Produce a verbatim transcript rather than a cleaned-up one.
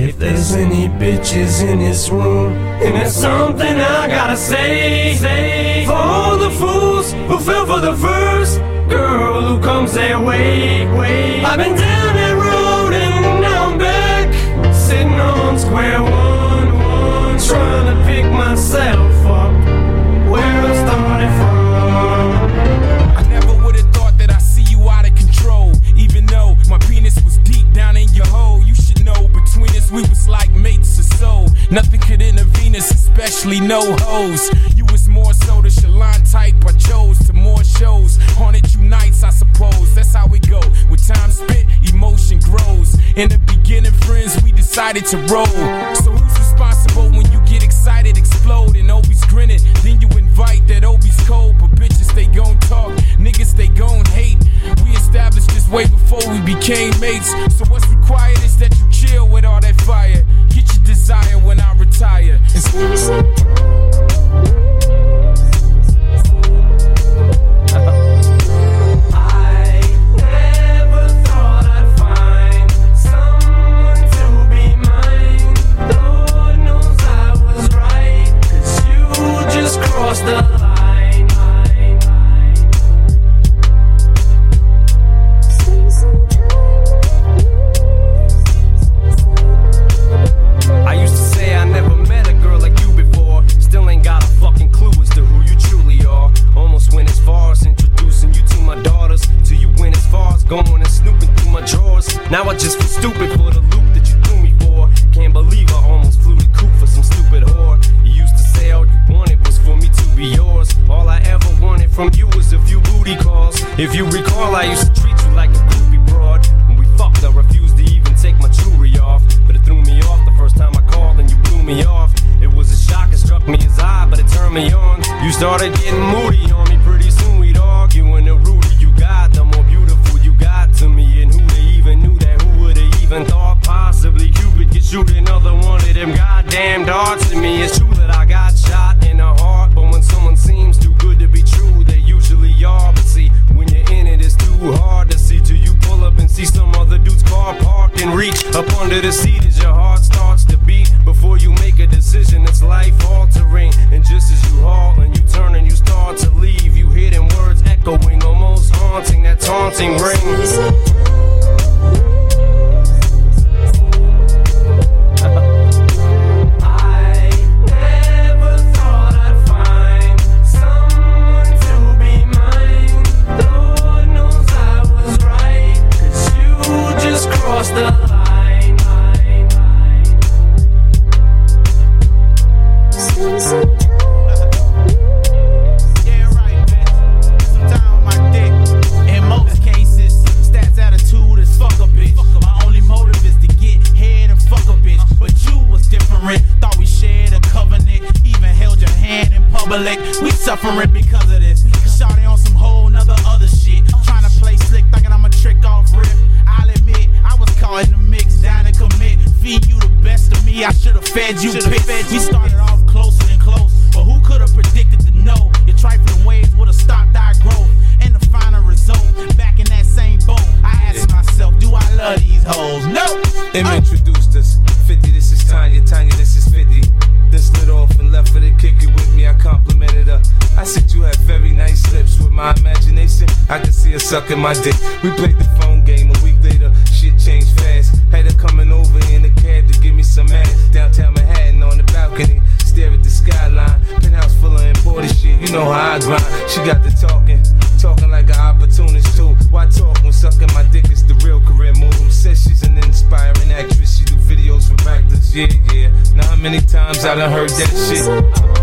If there's any bitches in this room, and there's something I gotta say, say for all the fools who fell for the first girl who comes their way, way. I've been down that road and now I'm back, sitting on square one, one, trying to pick myself up where I started from. I never would've thought that I'd see you out of control, even though my penis was deep down in your hole. You should know between us we was like mates or so. Nothing could intervene us, especially no hoes. You was more so the Shalon type I chose to more shows. Haunted you nights, I suppose. That's how we go. With time spent, emotion grows. In the beginning, friends, we decided to roll. So who's responsible when you get excited, explode, and Obi's grinning? Then you invite that Obi's cold, but bitches they gon' talk, niggas they gon' hate. We established this way before we became mates. So what's required is that you chill with all that fire. Get your desire when I retire. Cross the line, line, line. I used to say I never met a girl like you before. Still ain't got a fucking clue as to who you truly are. Almost went as far as introducing you to my daughters. Till you went as far as going and snooping through my drawers. Now I just feel stupid for the loop that you threw me for. Can't believe I almost flew the coop for some stupid whore. You used to say all you wanted was for me to be yours. All I ever wanted from you was a few booty calls. If you recall, I used to treat you like a groupie broad. When we fucked, I refused to even take my jewelry off. But it threw me off the first time I called and you blew me off. It was a shock, it struck me as odd, but it turned me on. You started getting moody on me, pretty soon we'd argue. And the ruder you got, the more beautiful you got to me. And who they even knew that, who would've even thought possibly Cupid could shoot another one of them goddamn darts at me. It's true that I got shot in the heart, but when someone seems too good to be true, they usually are. But see, when you're in it, it's too hard to see till you pull up and see some other dude's car parked and reach up under the seat as your heart starts to beat. Before you make a decision that's life altering, and just as you halt and you turn and you start to leave, you hear them words echoing, almost haunting, that taunting ring. Cross the line, line, line. Yeah, right, bitch. Some time on my dick. In most cases, stats attitude is fuck a bitch. My only motive is to get head and fuck a bitch. But you was different. Thought we shared a covenant. Even held your hand in public. We suffering because of this. Shawty on some whole nother other shit. Trying to play slick, thinking I'm a trick off rip. I'll admit, I was caught in the mix, down and commit. Feed you the best of me, I should've fed you piss. We started off closer than close, but who could've predicted the no? Your trifling ways would've stopped our growth. And the final result, back in that same boat, I asked myself, do I love these hoes? No! Them uh. introduced us. fifty, this is Tanya, Tanya, this is fifty. Then slid off and left her to kick it with me, I complimented her. I said you had very nice lips. With my imagination, I could see her sucking my dick. We played the phone game, a week later, shit changed fast. Had her coming over in a cab to give me some ass. Downtown Manhattan on the balcony, stare at the skyline. Penthouse full of imported shit, you know how I grind. She got the talking, talking like an opportunist too. Why talk when sucking my dick is the real career move? Says she's an inspiring actress, she do videos for practice, yeah, yeah. Now how many times I done heard that shit?